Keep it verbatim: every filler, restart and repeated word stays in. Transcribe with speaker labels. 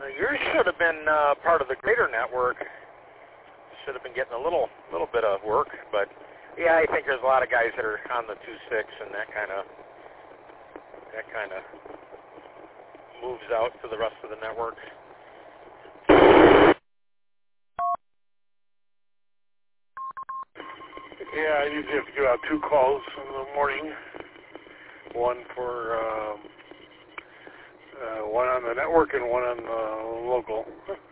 Speaker 1: yours should have been uh, part of the greater network. Should have been getting a little little bit of work, but yeah, I think there's a lot of guys that are on the two six, and that kind of that kind of moves out to the rest of the network.
Speaker 2: Yeah, I usually have to give out two calls in the morning. One for um, uh, one on the network and one on the local.